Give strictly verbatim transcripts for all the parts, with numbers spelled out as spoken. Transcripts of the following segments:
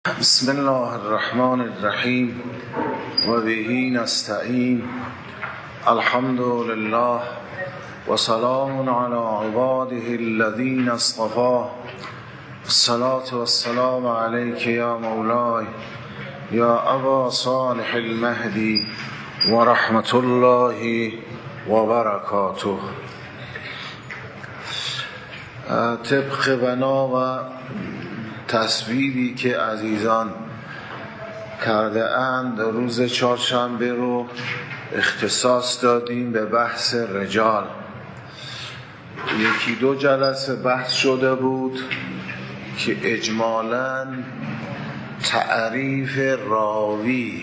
بسم الله الرحمن الرحیم و بهی نستعین. الحمد لله و سلام علی عباده الذین اصطفی. الصلاة والسلام علیک یا مولای یا ابا صالح المهدی و رحمت الله و برکاته. طبق بنا و تصویبی که عزیزان کرده اند، روز چهارشنبه رو اختصاص دادیم به بحث رجال. یکی دو جلسه بحث شده بود که اجمالاً تعریف راوی،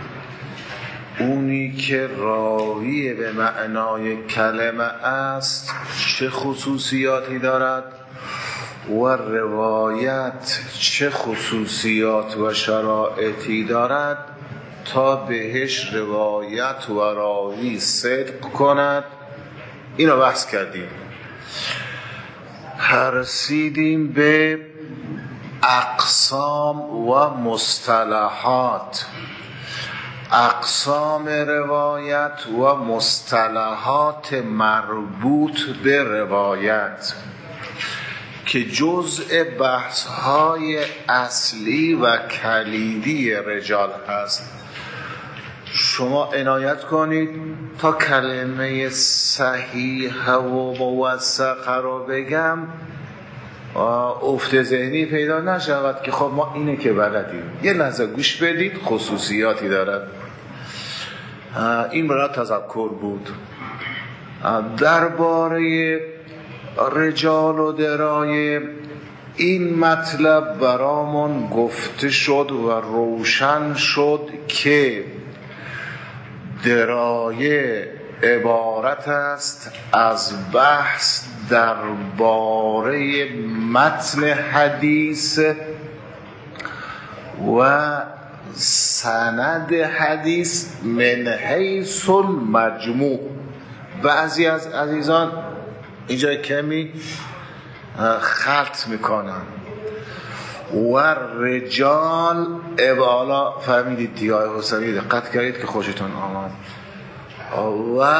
اونی که راوی به معنای کلمه است، چه خصوصیاتی دارد و روایت چه خصوصیات و شرایطی دارد تا بهش روایت و راوی صدق کند. اینو بحث کردیم. رسیدیم به اقسام و مصطلحات، اقسام روایت و مصطلحات مربوط به روایت که جزء بحث‌های اصلی و کلیدی رجال هست. شما عنایت کنید تا کلمه صحیح و موثقه رو بگم افت ذهنی پیدا نشود که خب ما اینه که بلدیم. یه لحظه گوش بدید، خصوصیاتی دارد. این برای تذکر بود. درباره رجال و درایه این مطلب برامون گفته شد و روشن شد که درایه عبارت است از بحث درباره متن حدیث و سند حدیث من حیث المجموع. بعضی از عزیزان اینجا کمی خلط میکنن و رجال عبالا فهمیدید دیگه آقای حسینی، دقت کردید که خوشتون آمد. و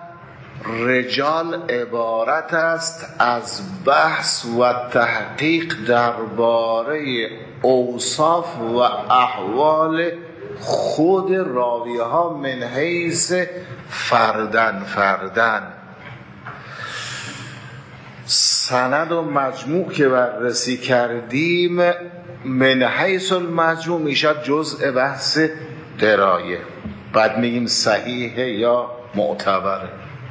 رجال عبارت است از بحث و تحقیق درباره اوصاف و احوال خود راویه ها من حیث فردن فردن. سند و مجموع که بررسی کردیم من حیث المجموع میشد جزء بحث درایه. بعد میگیم صحیحه یا معتبره.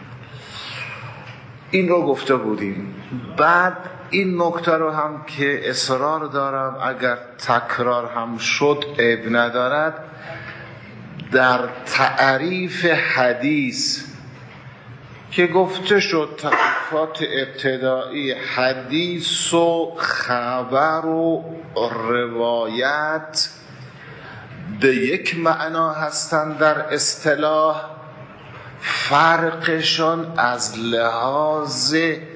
این رو گفته بودیم. بعد این نکته رو هم که اصرار دارم اگر تکرار هم شد عیب ندارد، در تعریف حدیث که گفته شد تعریفات ابتدایی حدیث و خبر و روایت به یک معنا هستند در اصطلاح، فرقشون از لحاظ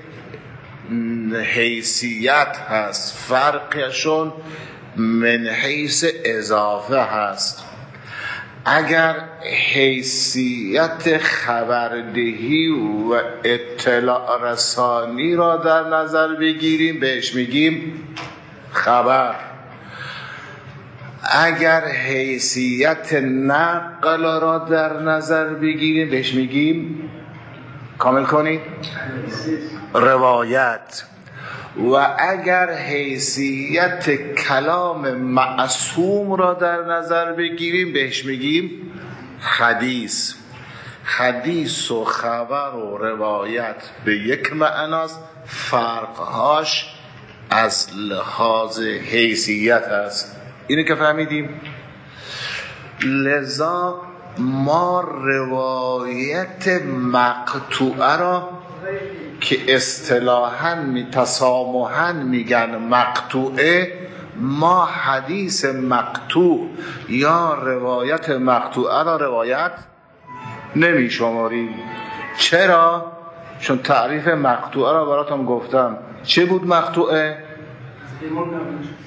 حیثیت هست، فرقشون من حیث اضافه هست. اگر حیثیت خبردهی و اطلاع رسانی را در نظر بگیریم بهش میگیم خبر. اگر حیثیت نقل را در نظر بگیریم بهش میگیم، کامل کنید، روایت. و اگر حیثیت کلام معصوم را در نظر بگیریم بهش میگیم حدیث. حدیث و خبر و روایت به یک معناست، فرقهاش از لحاظ حیثیت است. اینو که فهمیدیم. لذا ما روایت مقطوعه را که اصطلاحاً می تسامحاً میگن مقطوعه، ما حدیث مقطوع یا روایت مقطوعه را روایت نمی شماریم. چرا؟ چون تعریف مقطوعه را براتون گفتم. چه بود مقطوعه؟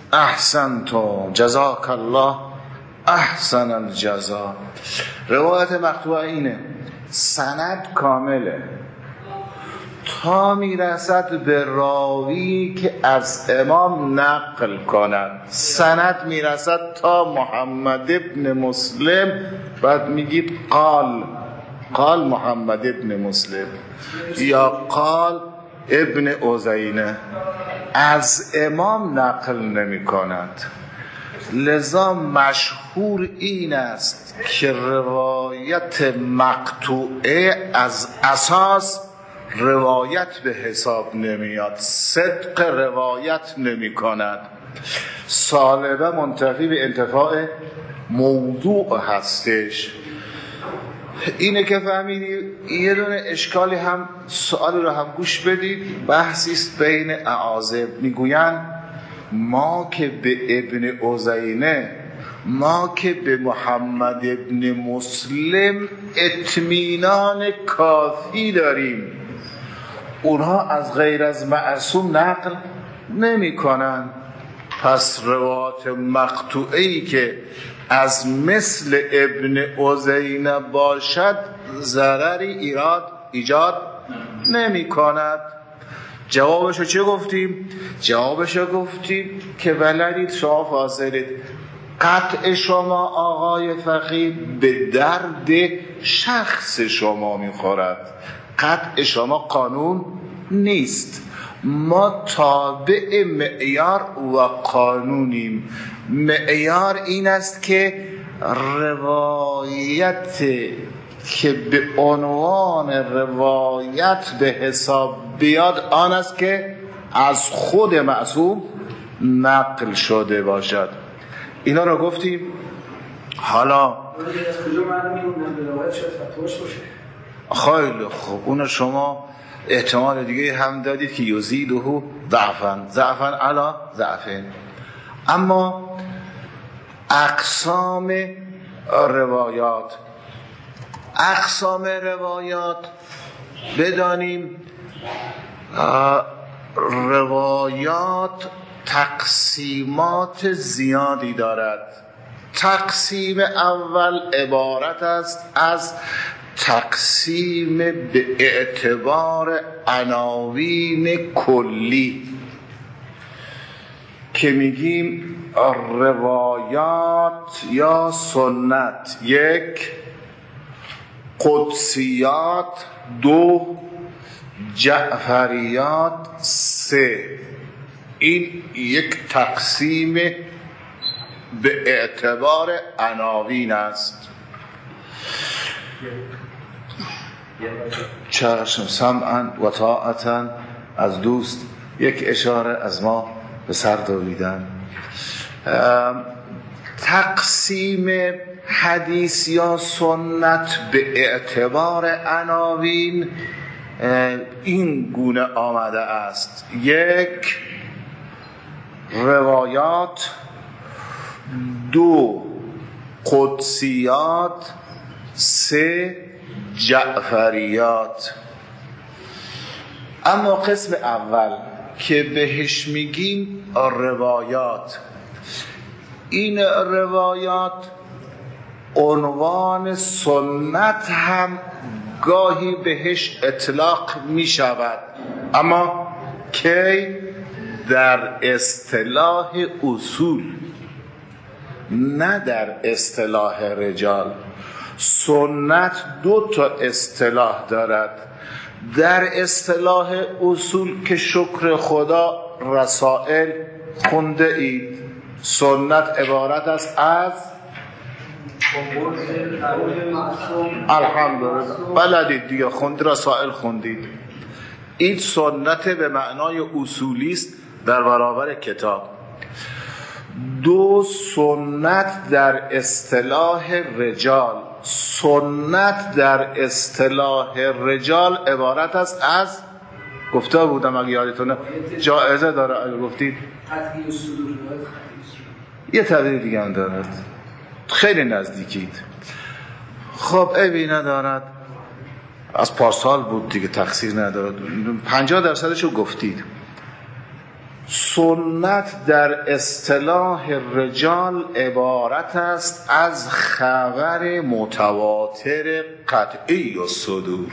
احسنت جزاک الله احسن الجزا. روایت مقطوعه اینه، سند کامله تا میرسد به راوی که از امام نقل کند. سند میرسد تا محمد ابن مسلم، بعد میگید قال قال محمد ابن مسلم یا قال ابن عزینه، از امام نقل نمی کند. لذا مشهور این است که روایت مقطوعه از اساس روایت به حساب نمیاد، صدق روایت نمی کند. سالبه منتفی به انتفاع موضوع هستش. اینه که فهمیدی. یه دونه اشکالی هم، سوالی رو هم گوش بدید، بحثی است بین اعاذب. میگویند ما که به ابن عزینه، ما که به محمد ابن مسلم اطمینان کافی داریم، اونها از غیر از معصوم نقل نمی کنن. پس روایت مقطوعه‌ای که از مثل ابن عزینه باشد ضرری ایراد ایجاد نمی کند. جوابشو چه گفتیم؟ جوابشو گفتیم که بلدید، شما فاصلید. قطع شما آقای فقیه به درد شخص شما میخورد، قطع شما قانون نیست. ما تابع معیار و قانونیم. معیار این است که روایت که به عنوان روایت به حساب بیاد آن است که از خود معصوم نقل شده باشد. اینا رو گفتیم. حالا خیلی خوب، اون شما احتمال دیگه هم دادید که یزیده ضعفا ضعفا علی ضعفین. اما اقسام روایات، اقسام روایات بدانیم. روایات تقسیمات زیادی دارد. تقسیم اول عبارت است از تقسیم به اعتبار عناوین کلی که میگیم روایات یا سنت، یک، قدسیات، دو، جعفریات، سه. این یک تقسیم به اعتبار عناوین است. چشم، سمعا و طاعتا از دوست یک اشاره از ما به سر دویدن. تقسیم حدیث یا سنت به اعتبار عناوین این گونه آمده است: یک، روایات، دو، قدسیات، سه، جعفریات. اما قسم اول که بهش میگیم روایات، این روایات عنوان سنت هم گاهی بهش اطلاق می شود، اما کی؟ در اصطلاح اصول، نه در اصطلاح رجال. سنت دو تا اصطلاح دارد. در اصطلاح اصول که شکر خدا رسائل خونده اید، سنت عبارت است از الحمدلله بلدید دیگه، خوند رسائل خوندید. این سنت به معنای اصولی است در برابر کتاب. دو، سنت در اصطلاح رجال. سنت در اصطلاح رجال عبارت است از، گفته بودم اگه یادتونه، جائزه داره اگه گفتید، یه تعبیر دیگه هم دارد، خیلی نزدیکید. خب عیبی ندارد، از پارسال بود دیگه، تقصیر ندارد. پنجاه درصدشو گفتید. سنت در اصطلاح رجال عبارت است از خبر متواتر قطعی و صدور.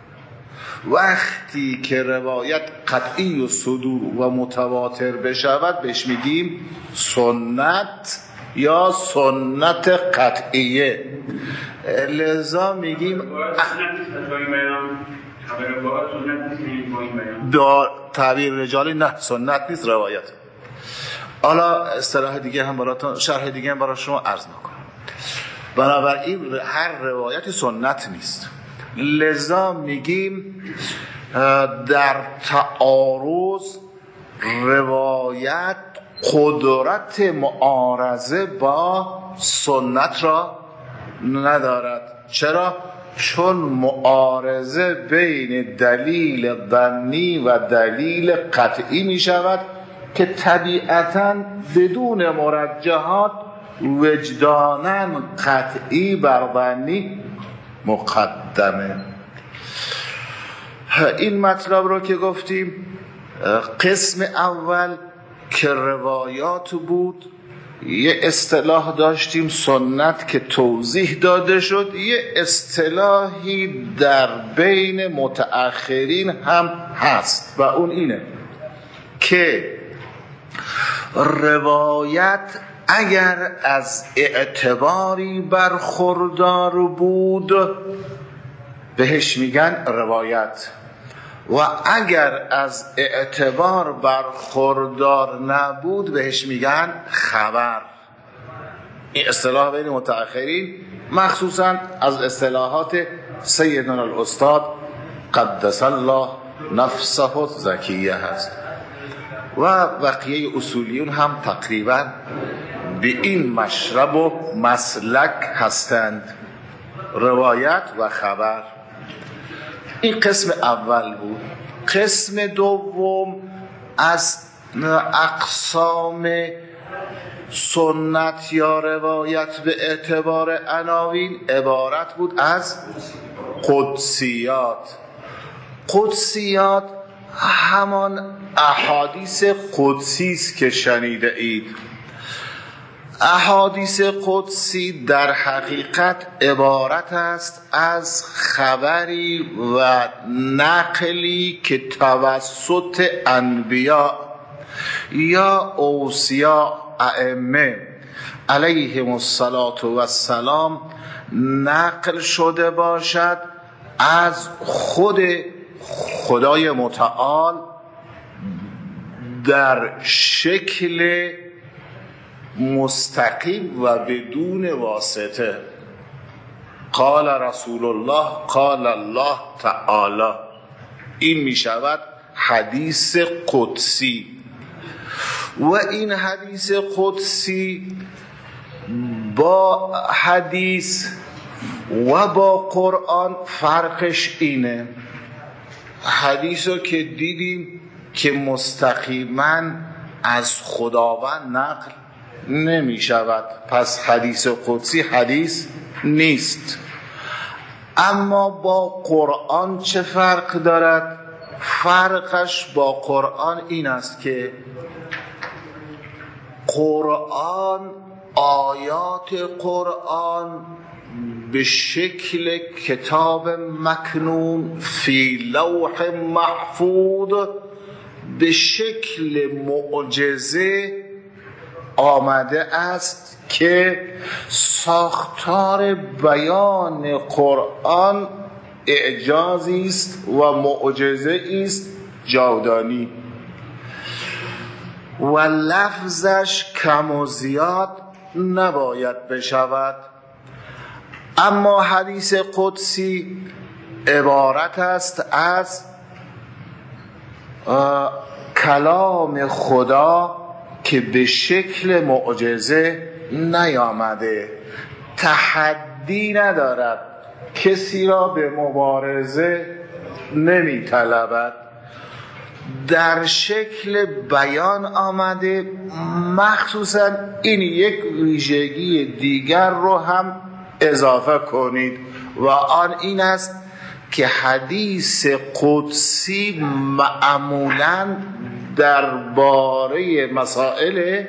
وقتی که روایت قطعی و صدور و متواتر بشود بهش میگیم سنت یا سنت قطعیه. لذا میگیم دار تعبیر رجالی نه سنت نیست روایت. حالا اصطلاح دیگه هم براتون شرح دیگه هم برای شما عرض میکنم. بنابراین هر روایت سنت نیست. لذا میگیم در تعارض روایت قدرت معارضه با سنت را ندارد. چرا؟ چون معارضه بین دلیل ظنی و دلیل قطعی می شود که طبیعتاً بدون مرجحات وجداناً قطعی بر ظنی مقدمه. این مطلب رو که گفتیم، قسم اول که روایات بود، یه اصطلاح داشتیم سنت که توضیح داده شد، یه اصطلاحی در بین متأخرین هم هست و اون اینه که روایت اگر از اعتباری برخوردار بود بهش میگن روایت و اگر از اعتبار برخوردار نبود بهش میگن خبر. این اصطلاح بین متأخرین مخصوصا از اصطلاحات سیدنا الاستاد قدس الله نفسه الزکیه هست و بقیه اصولیون هم تقریبا به این مشرب و مسلک هستند، روایت و خبر. این قسم اول بود. قسم دوم از اقسام سنت یا روایت به اعتبار عناوین عبارت بود از قدسیات. قدسیات همان احادیث قدسی است که شنیده اید. احادیث قدسی در حقیقت عبارت است از خبری و نقلی که توسط انبیا یا اوصیا ائمه علیهم الصلاة و السلام نقل شده باشد از خود خدای متعال در شکل مستقیم و بدون واسطه. قال رسول الله قال الله تعالی. این می شود حدیث قدسی و این حدیث قدسی با حدیث و با قرآن فرقش اینه. حدیثو که دیدیم که مستقیما از خداوند نقل نمی شود، پس حدیث قدسی حدیث نیست. اما با قرآن چه فرق دارد؟ فرقش با قرآن این است که قرآن، آیات قرآن به شکل کتاب مکنون فی لوح محفوظ به شکل معجزه آمده است که ساختار بیان قرآن اعجازی است و معجزه است جاودانی و لفظش کم و زیاد نباید بشود. اما حدیث قدسی عبارت است از کلام خدا که به شکل معجزه نیامده، تحدی ندارد، کسی را به مبارزه نمی طلبد، در شکل بیان آمده. مخصوصا این یک ویژگی دیگر رو هم اضافه کنید و آن این است که حدیث قدسی معمولاً درباره مسائل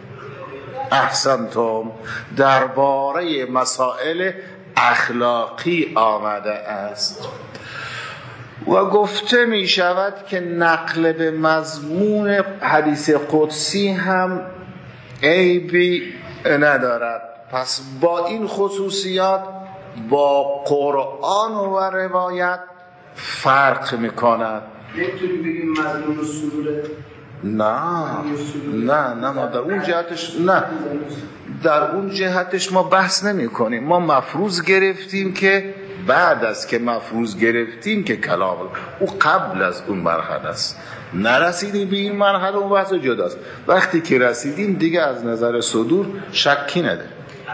احسنتم درباره مسائل اخلاقی آمده است و گفته می شود که نقل به مضمون حدیث قدسی هم عیبی ندارد. پس با این خصوصیات با قرآن و روایت فرق می کند. نمیتونی بگیم مضمون صدوره؟ نه نه نه ما در اون جهتش نه در اون جهتش ما بحث نمی کنیم. ما مفروض گرفتیم که بعد از که مفروض گرفتیم که کلام او قبل از اون مرحله است. نرسیدیم به این مرحله، اون بحث جداست. وقتی که رسیدیم دیگه از نظر صدور شکی نده.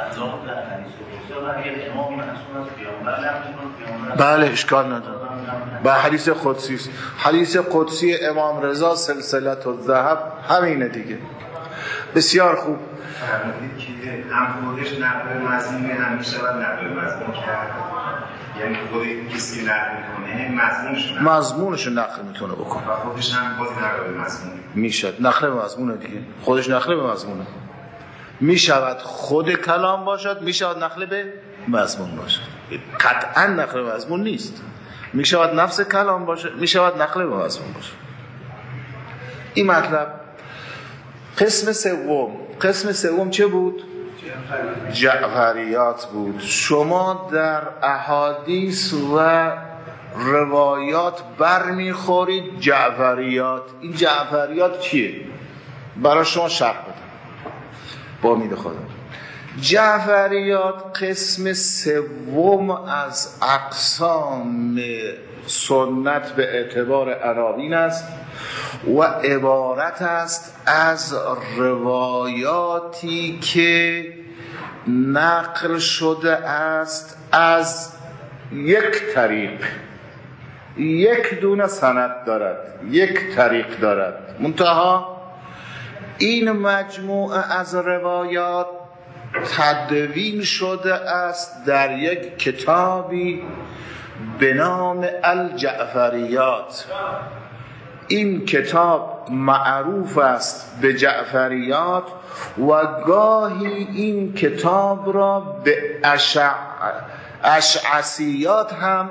بله اشکال نداره. با حدیث قدسی است. حدیث قدسی امام رضا سلسله الذهب همینه دیگه. بسیار خوب. فرمودید که هم خودش نقل مضمون همیشه باید نقل مضمون کرد، یعنی خود کسی نقل میکنه مضمونش مضمونش نقل میتونه بکنه و خودش هم باز نقل به مضمون میشد. نقل به مضمونه دیگه. خودش نقل به مضمونه میشود. خود کلام باشد، میشود نقل به مضمون باشد. قطعا نقل به مضمون نیست. میشود نفس کلام باشه، میشود نقل به مضمون باشه. این مطلب. قسم سوم قسم سوم چه بود؟ جعفریات بود. شما در احادیث و روایات برمیخورید جعفریات. این جعفریات چیه؟ برای شما شرح بدم با امید خدا. جعفریات قسم سوم از اقسام سنت به اعتبار عناوین است و عبارت است از روایاتی که نقل شده است از یک طریق، یک دونه سند دارد، یک طریق دارد. منتها این مجموعه از روایات تدوین شده است در یک کتابی به نام الجعفریات. این کتاب معروف است به جعفریات و گاهی این کتاب را به اشع... اشعثیات هم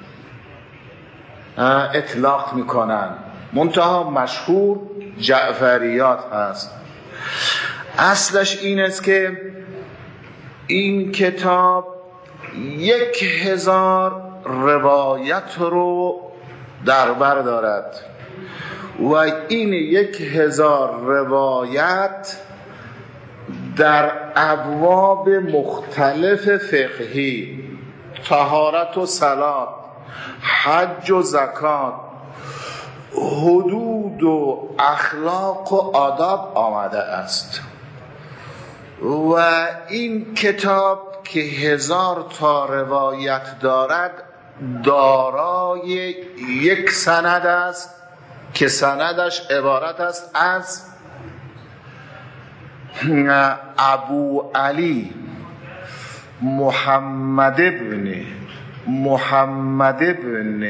اطلاق میکنند. منتها مشهور جعفریات هست. اصلش این است که این کتاب یک هزار روایت رو در بر دارد و این یک هزار روایت در ابواب مختلف فقهی، طهارت و صلات، حج و زکات، حدود و اخلاق و آداب آمده است. و این کتاب که هزار تا روایت دارد دارای یک سند است که سندش عبارت است از ابو علی محمد ابن محمد ابن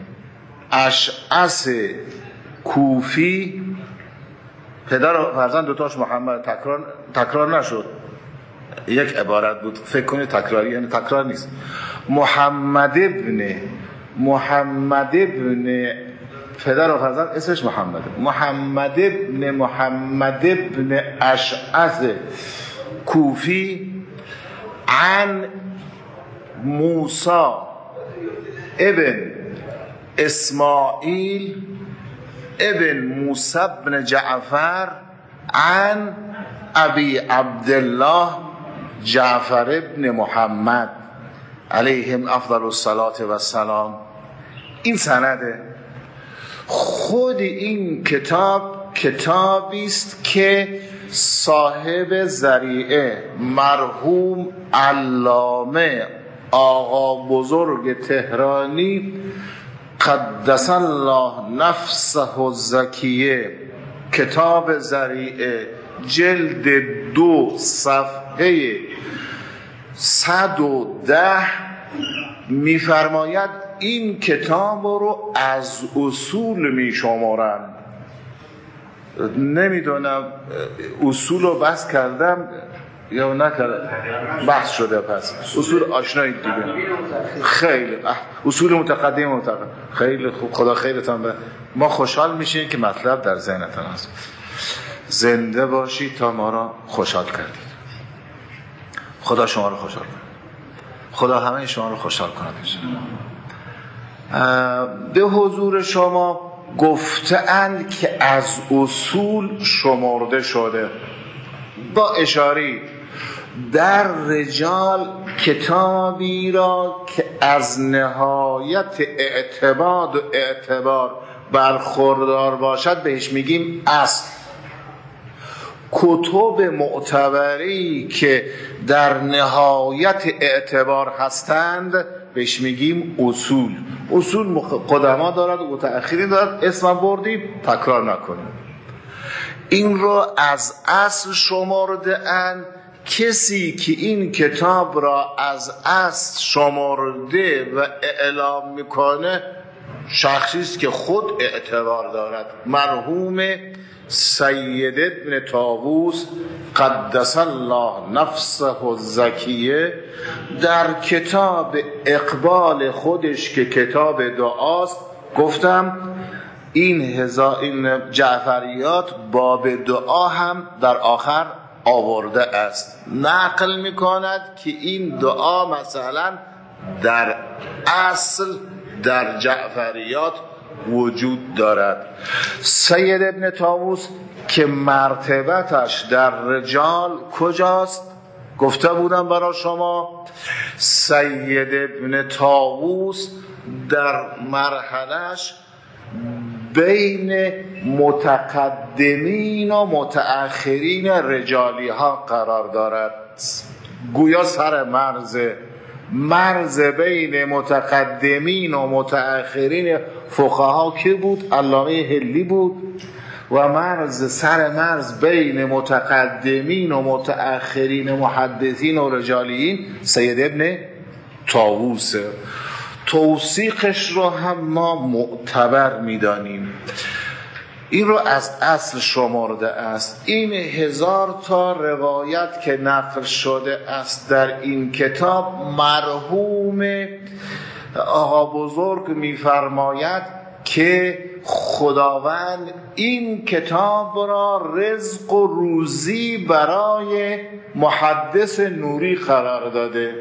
اشعث کوفی. پدر و فرزند دوتاش محمد. تکرار تکرار نشد، یک عبارت بود. فکر کنید تکراری، یعنی تکرار نیست. محمد ابن محمد ابن پدر و فرزند اسمش محمد محمد ابن محمد ابن اشعث کوفی عن موسی ابن اسماعیل ابن موسی ابن جعفر عن ابی عبدالله جعفر ابن محمد علیهم افضل الصلاة و السلام. این سنده. خود این کتاب کتابی است که صاحب ذریعه مرحوم علامه آقا بزرگ تهرانی قدس الله نفسه الزکیه، کتاب ذریعه جلد دو صفحه صد و ده میفرماید این کتاب رو از اصول می شمارند. نمیدونم اصول رو بحث کردم یا نکردم. بحث شده. پس اصول آشنایید دیگه. خیلی اصول متقدم متقدم خیلی خوب. خدا خیرتان بده. ما خوشحال میشیم که مطلب در ذهنتان هست. زنده باشید تا ما را خوشحال کردید. خدا شما رو خوشحال کنه. خدا همه شما رو خوشحال کنه. به حضور شما گفتند که از اصول شمرده شده. با اشاری در رجال کتابی را که از نهایت اعتماد و اعتبار برخوردار باشد بهش میگیم اصل. کتب معتبری که در نهایت اعتبار هستند بهش میگیم اصول. اصول قدما دارد و متأخرین دارد. اسم بردیم تکرار نکنیم. این رو از اصل شمرده اند. کسی که این کتاب را از اصل شمرده و اعلام میکنه شخصی است که خود اعتبار دارد. مرحوم سید ابن طاووس قدس الله نفسه الزکیه در کتاب اقبال خودش که کتاب دعاست، گفتم این هزار این جعفریات باب دعا هم در آخر آورده است. نقل میکند که این دعا مثلا در اصل در جعفریات وجود دارد. سید ابن طاووس که مرتبتش در رجال کجاست گفته بودم برای شما. سید ابن طاووس در مرحلهش بین متقدمین و متأخرین رجالی ها قرار دارد. گویا سر مرز مرز بین متقدمین و متأخرین فقها که بود؟ علامه هلی بود. و مرز سر مرز بین متقدمین و متأخرین محدثین و رجالیین سید ابن طاووس. توثیقش رو هم ما معتبر میدانیم. این رو از اصل شمرده است. این هزار تا روایت که نقل شده است در این کتاب، مرحوم آقا بزرگ میفرماید که خداوند این کتاب را رزق و روزی برای محدث نوری قرار داده.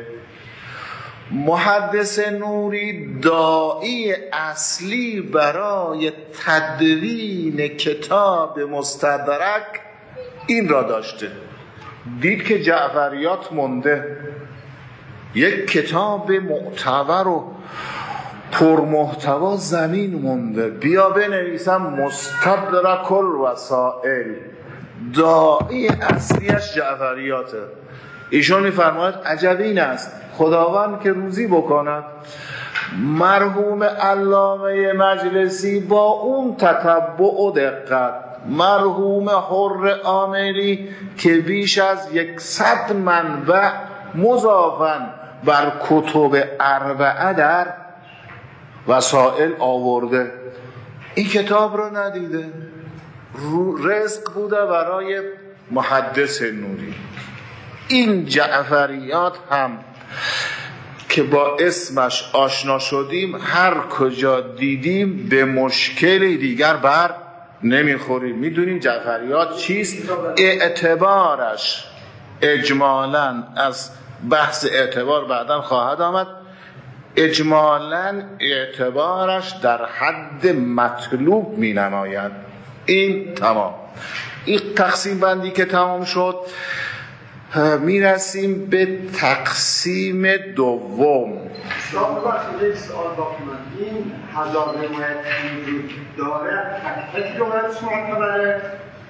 محدث نوری داعی اصلی برای تدوین کتاب مستدرک این را داشته. دید که جعفریات مونده، یک کتاب معتبر و پرمحتوا زمین مونده، بیا بنویسم مستدرک الوسائل. داعی اصلیش جعفریاته. ایشون میفرماید عجب این است خداوند که روزی بکند. مرحوم علامه مجلسی با اون تتبع و دقت، مرحوم حر عامری که بیش از یکصد منبع مضافاً بر کتب اربعه در وسائل آورده، این کتاب رو ندیده. رزق بوده برای محدث نوری. این جعفریات هم که با اسمش آشنا شدیم، هر کجا دیدیم به مشکلی دیگر بر نمیخوریم. میدونیم جعفریات چیست. اعتبارش اجمالاً، از بحث اعتبار بعداً خواهد آمد، اجمالاً اعتبارش در حد مطلوب می نماید. این تمام. این تقسیم بندی که تمام شد، می رسیم به تقسیم دوم. شما بخشید یک سوال باقیمان، این هزار روایت وجود داره، تک تک روایتش معتبره؟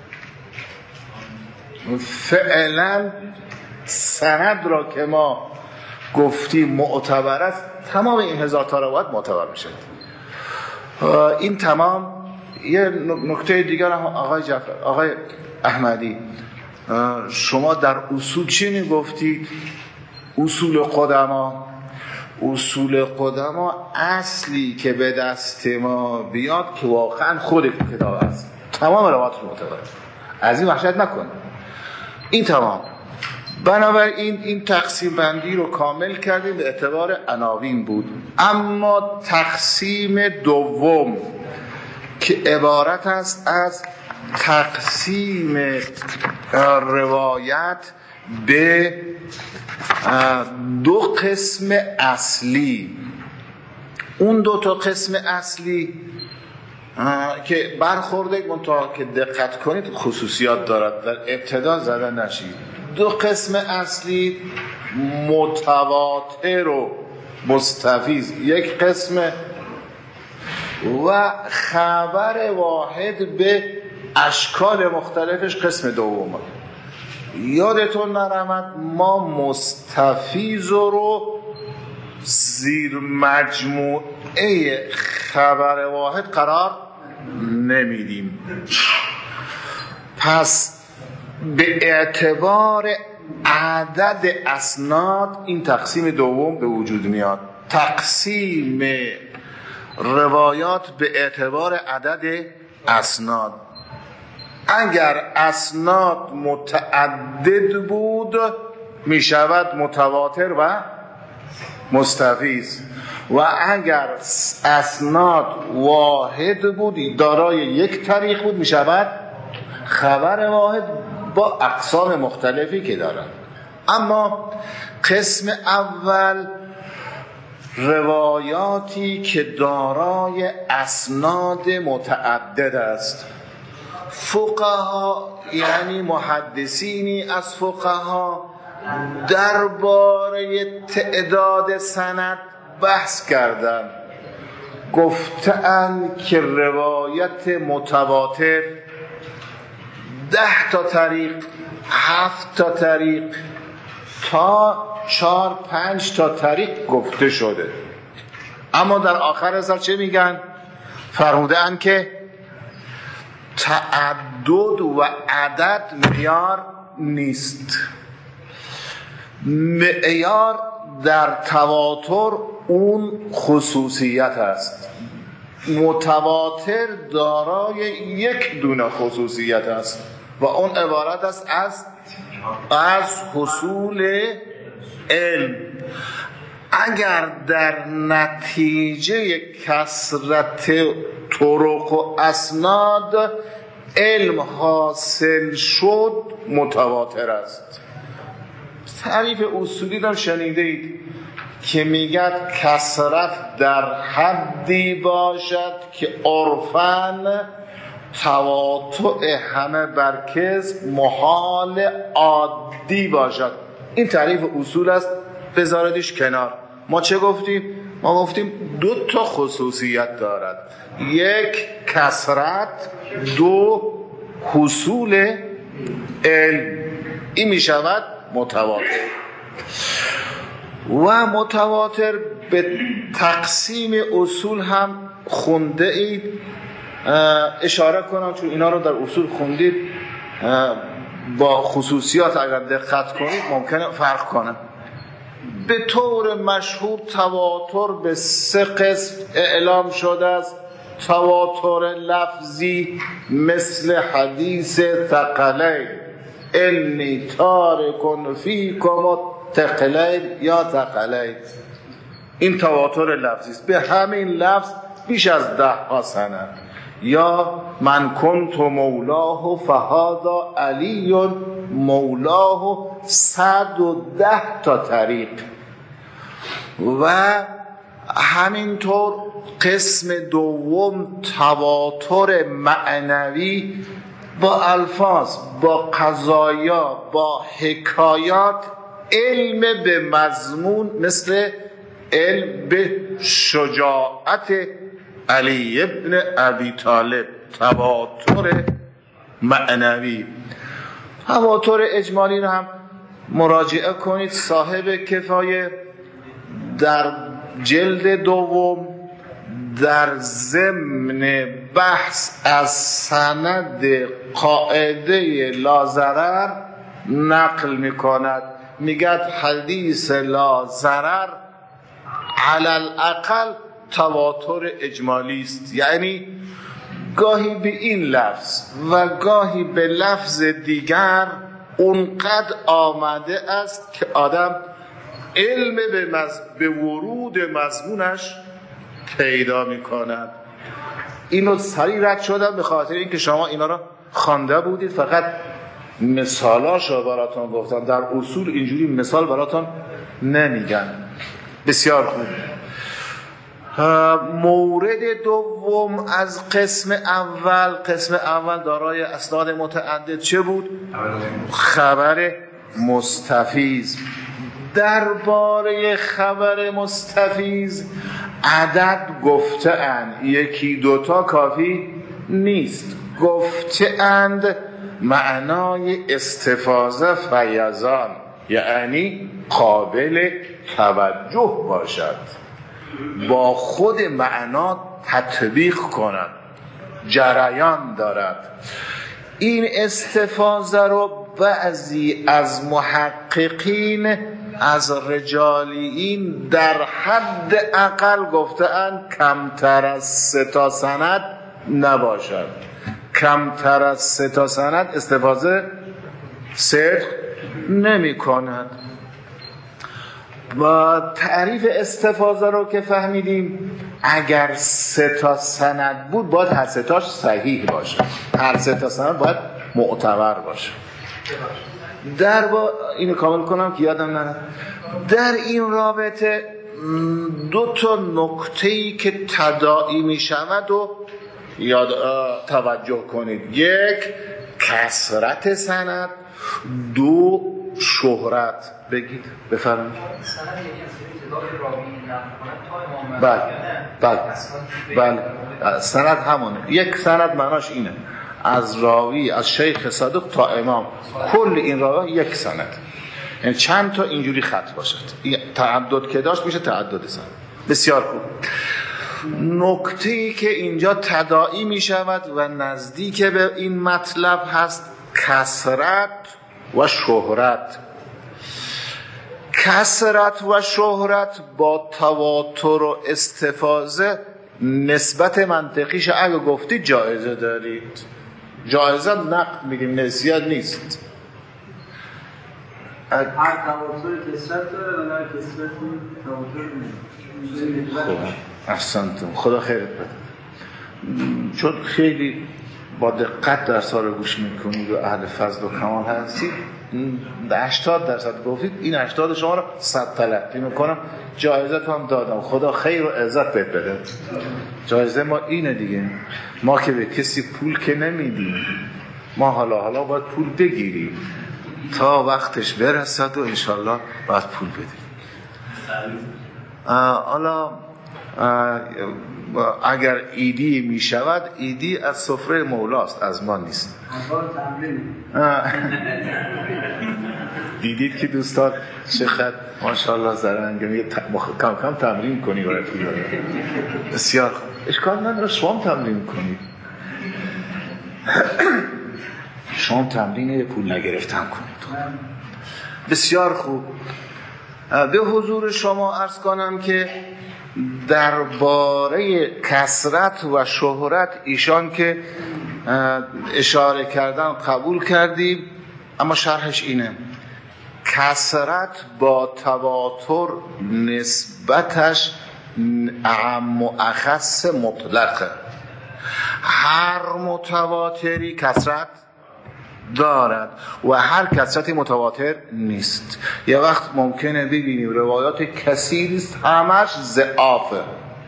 فعلا سند را که ما گفتیم معتبر است، تمام این هزار تا روایت معتبر میشه. این تمام. یه نکته دیگر هم آقای جعفر، آقای احمدی، شما در اصول چی میگفتید؟ اصول قدما. اصول قدما اصلی که به دست ما بیاد که واقعا خود کتاب است. تمام روایات متواتر. از این وحشت نکن. این تمام. بنابراین این تقسیم بندی رو کامل کردیم، به اعتبار عناوین بود. اما تقسیم دوم که عبارت است از تقسیم روایت به دو قسم اصلی. اون دو تا قسم اصلی که برخورده منتها که دقت کنید خصوصیات دارد، در ابتدا زده نشید. دو قسم اصلی متواتر و مستفیض یک قسم، و خبر واحد به اشکال مختلفش قسم دوم. یادتون نرمد ما مستفیض رو زیر مجموعه خبر واحد قرار نمیدیم. پس به اعتبار عدد اسناد این تقسیم دوم به وجود میاد. تقسیم روایات به اعتبار عدد اسناد. اگر اسناد متعدد بود می شود متواتر و مستفیض، و اگر اسناد واحد بود دارای یک طریق بود می شود خبر واحد با اقسام مختلفی که دارد. اما قسم اول روایاتی که دارای اسناد متعدد است. فقها یعنی محدثینی از فقها درباره تعداد سند بحث کردند. گفتند که روایت متواتر ده تا طریق، هفت تا طریق تا چار پنج تا طریق گفته شده. اما در آخر اصل چه میگن؟ فرمودند که تعدد و عدد معیار نیست. معیار در تواتر اون خصوصیت است. متواتر دارای یک دونه خصوصیت است و اون عبارت است از از حصول علم. اگر در نتیجه کثرت طرق و اسناد علم حاصل شد متواتر است. تعریف اصولی هم شنیده اید که میگد کثرت در حدی باشد که عرفاً تواطؤ همه بر کسب محال عادی باشد. این تعریف اصول است، بذاردش کنار. ما چه گفتیم؟ ما گفتیم دو تا خصوصیت دارد: یک کثرت، دو حصول علم. این می شود متواتر. و متواتر به تقسیم اصول هم خونده اید. اشاره کنم چون اینا رو در اصول خوندید، با خصوصیات اگر دقت کنید ممکنه فرق کنه. به طور مشهور تواتر به سه قسم اعلام شده است. تواتر لفظی مثل حدیث ثقلین، انی تارک فیکم ثقلین یا ثقلین. این تواتر لفظی است. به همین لفظ بیش از ده ها سند. یا من کنت مولاه فهذا علی مولاه، صد و ده تا طریق. و همینطور قسم دوم تواتر معنوی با الفاظ، با قضایا، با حکایات، علم به مضمون مثل علم به شجاعت علی ابن ابی طالب. تواتر معنوی. تواتر اجمالی رو هم مراجعه کنید، صاحب کفایه در جلد دوم در ضمن بحث از سند قاعده لازرر نقل میکند. میگد حدیث لازرر علی الاقل تواتر اجمالی است، یعنی گاهی به این لفظ و گاهی به لفظ دیگر اونقدر آمده است که آدم علم به, مز... به ورود مضمونش پیدا می کند. اینو سریع رد شدم به خاطر اینکه شما اینا رو خوانده بودید، فقط مثالاش رو براتون گفتم. در اصول اینجوری مثال براتون نمیگن. بسیار خوب. مورد دوم از قسم اول، قسم اول دارای اسناد متعدد چه بود؟ خبر مستفیض. درباره خبر مستفیض عدد گفته اند، یکی دوتا کافی نیست. گفته اند معنای استفاضه فیضان، یعنی قابل توجه باشد، با خود معنا تطبیق کند، جریان دارد. این استفاضه رو بعضی از محققین از رجالیین در حد اقل گفتند کمتر از سه تا سند نباشد. کمتر از سه تا سند استفاضه صدق نمی کند. و تعریف استفاضه رو که فهمیدیم، اگر سه تا سند بود باید هر سه تاش صحیح باشه، هر سه تا سند باید معتبر باشه. در با اینو کامل کنم که یادم نره. در این رابطه دو تا نکته‌ای که تداعی می شود و یاد توجه کنید. یک، کثرت سند. دو، شهرت. بگید بفرمایید. بله بله بله سند همونه. یک سند معناش اینه از راوی، از شیخ صادق تا امام، کل این راوی یک سند، یعنی چند تا اینجوری خط باشد. تعدد که داشت میشه تعدد سند. بسیار خوب. نکته‌ای که اینجا تداعی می شود و نزدیک به این مطلب هست، کثرت و شهرت. کثرت و شهرت با تواتر و استفاضه نسبت منطقیش اگه گفتید جایزه دارید. جایزه نقد میگیم، نسیت نیست. هر تواتر کثرت داره و نه کثرت تواتر نیست. احسنتم، خدا خیرت بده. چون خیلی با دقت درس ها رو گوش میکنید و اهل فضل و کمال هستید، هشتاد درصد گفتید، این هشتاد شما رو صد تلقی میکنم، جایزه هم دادم. خدا خیر و عزت بهت بده. جایزه ما اینه دیگه، ما که به کسی پول که نمیدیم، ما حالا حالا باید پول بگیریم تا وقتش برسد و انشالله باید پول بدیم. حالا اگر ایدی می شود، ایدی از سفره مولاست، از ما نیست. دیدید که دوستان چقدر ماشاءالله زرنگه، میگه کم کم تمرین کنی باید. بسیار خوب، اشکال نداره، شما تمرین کنید. شما تمرین پول نگرفتن کنید. بسیار خوب. به حضور شما عرض کنم که درباره کثرت و شهرت ایشان که اشاره کردن قبول کردیم، اما شرحش اینه: کثرت با تواتر نسبتش اعم و اخص مطلقه. هر متواتری کثرت دارد و هر کثرتی متواتر نیست. یه وقت ممکنه ببینیم روایات کثیری است، همش ضعافه.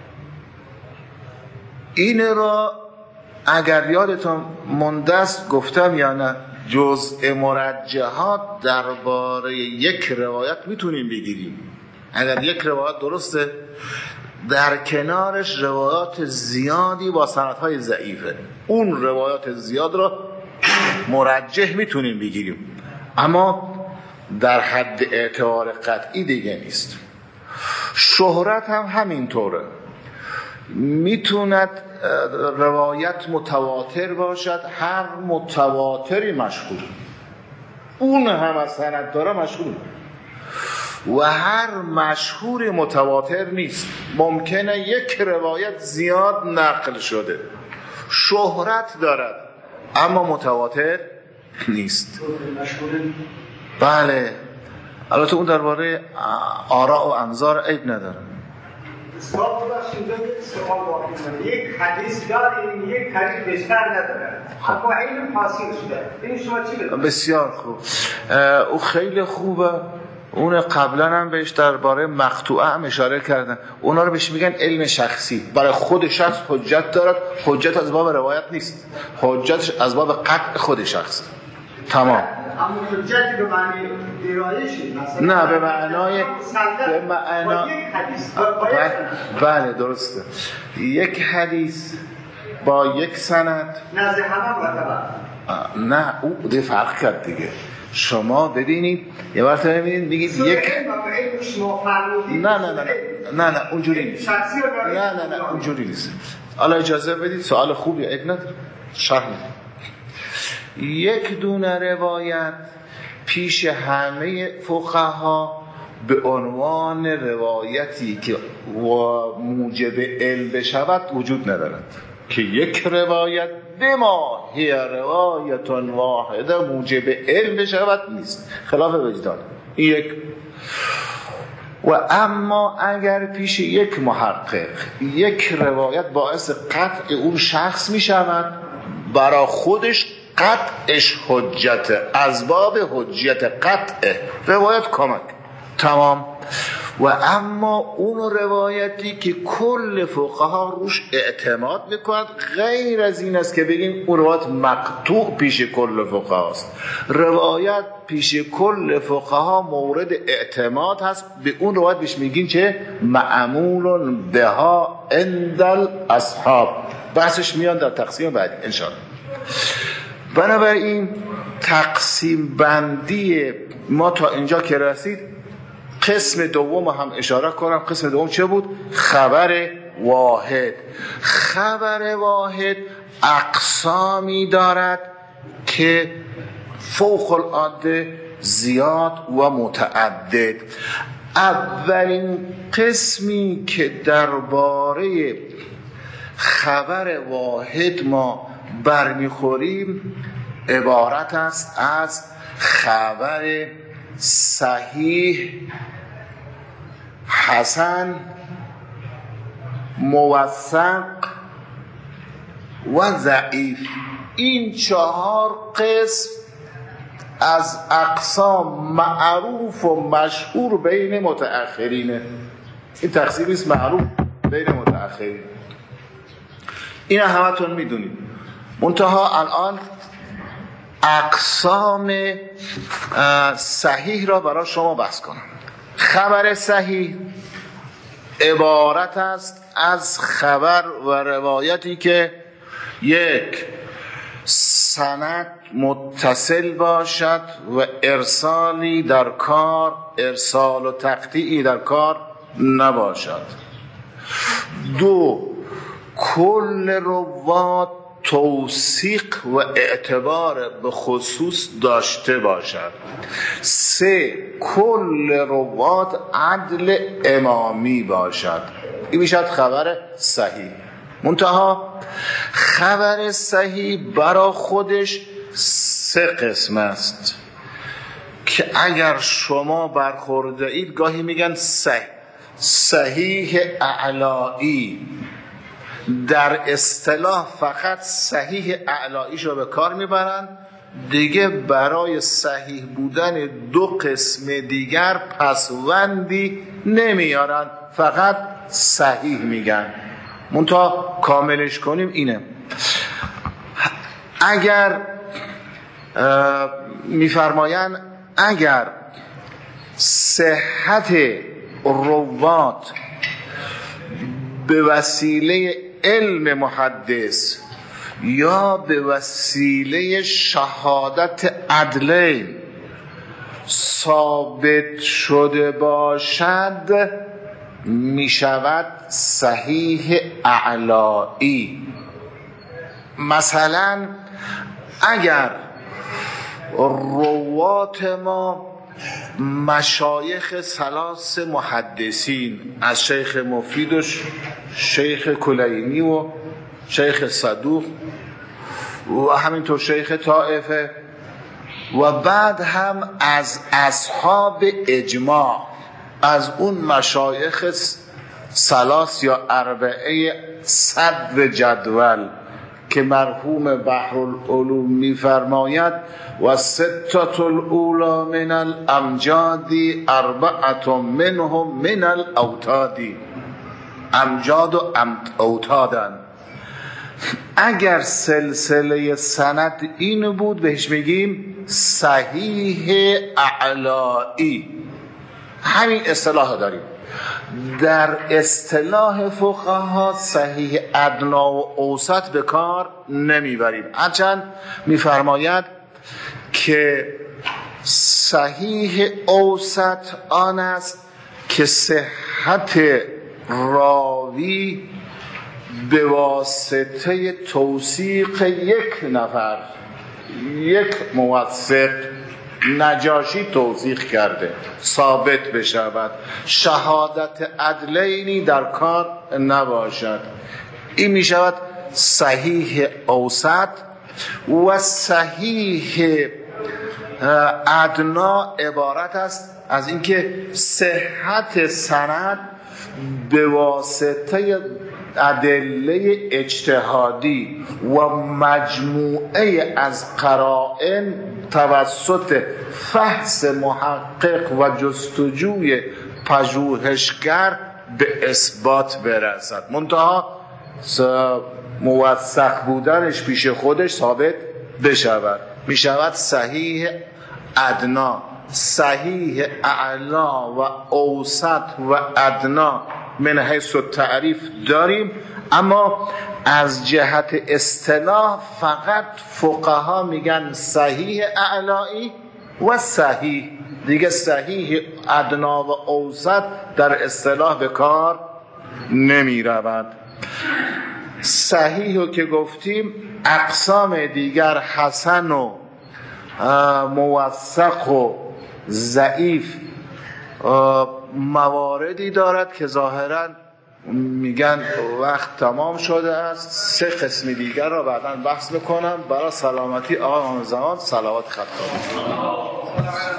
این را اگر یادتون مونده است گفتم یا نه، جزء مرجحات درباره یک روایت میتونیم بگیریم. اگر یک روایت درسته، در کنارش روایات زیادی با سندهای ضعیفه، اون روایات زیاد را مرجح میتونیم بگیریم، اما در حد اعتبار قطعی دیگه نیست. شهرت هم همینطوره، میتوند روایت متواتر باشد، هر متواتری مشهور، اون هم از سند داره مشهور، و هر مشهور متواتر نیست. ممکنه یک روایت زیاد نقل شده، شهرت دارد اما متواتر نیست. بله، البته اون درباره آراء و انظار عیب نداره. یک حدیث داریم، یک حدیث بیشتر نداره، اما این حاصل شده. این شما چی بدونید؟ بسیار خوب، او خیلی خوبه. اون قبلا هم بهش درباره مقطوعه هم اشاره کردن. اونا رو بهش میگن علم شخصی. برای خود شخص حجت دارد، حجت از باب روایت نیست، حجتش از باب قطع خود شخص. تمام. اما حجتی به معنی درایشی، نه، به معنای به معنا بله درسته. یک حدیث با یک سند نزد همه معتبر. نه، او ده فرق کرد دیگه. شما ببینید یه وقت ببینید میگید یک نه نه نه نه نه اونجوری نیست. نه نه نه اونجوری نیست. حالا اجازه بدید سوال خوبی عیب نداره، شرح میدم. یک دونه روایت پیش همه فقها به عنوان روایتی که موجب علم بشود وجود ندارد، که یک روایت بما هی روایت واحده موجب علم بشود نیست، خلاف وجدان. این یک. و اما اگر پیش یک محقق یک روایت باعث قطع اون شخص می شود، برای خودش قطعش حجت، از باب حجیت قطع روایت کمک. تمام. و اما اون روایتی که کل فقها روش اعتماد میکنند، غیر از این است که بگیم اون روایت مقطوع پیش کل فقها است. روایت پیش کل فقها مورد اعتماد هست، به اون روایت بهش میگیم چه؟ معمول بها عند الاصحاب. بحثش میان در تقسیم بعدی انشاءالله. بنابراین تقسیم بندی ما تا اینجا که رسید، قسم دوم هم اشاره کنم. قسم دوم چه بود؟ خبر واحد. خبر واحد اقسامی دارد که فوق العاده زیاد و متعدد. اولین قسمی که درباره خبر واحد ما برمیخوریم عبارت است از خبر صحیح، حسن، موثق و ضعیف. این چهار قسم از اقسام معروف و مشهور بین متأخرینه. این تقسیمی است معروف بین متأخرین. این همتون میدونید. منتها الان اقسام صحیح را برای شما بحث کنم. خبر صحیح عبارت است از خبر و روایتی که یک، سند متصل باشد و ارسالی در کار، ارسال و تقطیعی در کار نباشد. دو، کل روات توثیق و اعتبار به خصوص داشته باشد. سه، کل روات عدل امامی باشد. این میشد خبر صحیح. منتها خبر صحیح برای خودش سه قسم است که اگر شما برخورده اید گاهی میگن صحیح صحیح اعلایی. در اصطلاح فقط صحیح اعلاییش رو به کار میبرند، دیگه برای صحیح بودن دو قسم دیگر پسوندی نمیارن، فقط صحیح میگن. منتها کاملش کنیم اینه. اگر میفرماین اگر صحت روات به وسیله علم محدث یا به وسیله شهادت عدلین ثابت شده باشد، می شود صحیح اعلایی. مثلا اگر روات ما مشایخ ثلاث محدثین از شیخ مفید و شیخ کلینی و شیخ صدوق و همینطور شیخ طائفه و بعد هم از اصحاب اجماع، از اون مشایخ ثلاث یا اربعه صدر جدول که مرحوم بحرالعلوم میفرماید و ستة الاولا من الامجاد اربعة منهم من الاوتاد. امجاد و اوتادن. اگر سلسله سند این بود بهش میگیم صحیح اعلائی. همین اصطلاح داریم. در اصطلاح فقها صحیح ادنا و اوسط به کار نمیبریم، هرچند میفرماید که صحیح اوسط آن است که صحت راوی به واسطه توثیق یک نفر، یک موثق، نجاشی توثیق کرده ثابت بشود، شهادت عدلینی در کار نباشد. این می شود صحیح اوسط. و صحیح ادنا عبارت است از اینکه صحت سند به واسطه ادله اجتهادی و مجموعه از قرائن توسط فحص محقق و جستجوی پژوهشگر به اثبات برسد. منتها موثق بودنش پیش خودش ثابت بشود. می شود صحیح ادنا. صحیح اعلا و اوسط و ادنا من حیث التعریف داریم، اما از جهت اصطلاح فقط فقها میگن صحیح اعلایی و صحیح، دیگه صحیح ادنا و اوسط در اصطلاح به کار نمی رود. صحیح رو که گفتیم، اقسام دیگر حسن و موثق و ضعیف مواردی دارد که ظاهراً میگن وقت تمام شده است. سه قسم دیگر را بعداً بحث میکنم. برای سلامتی آقای امام زمان صلوات خطاب.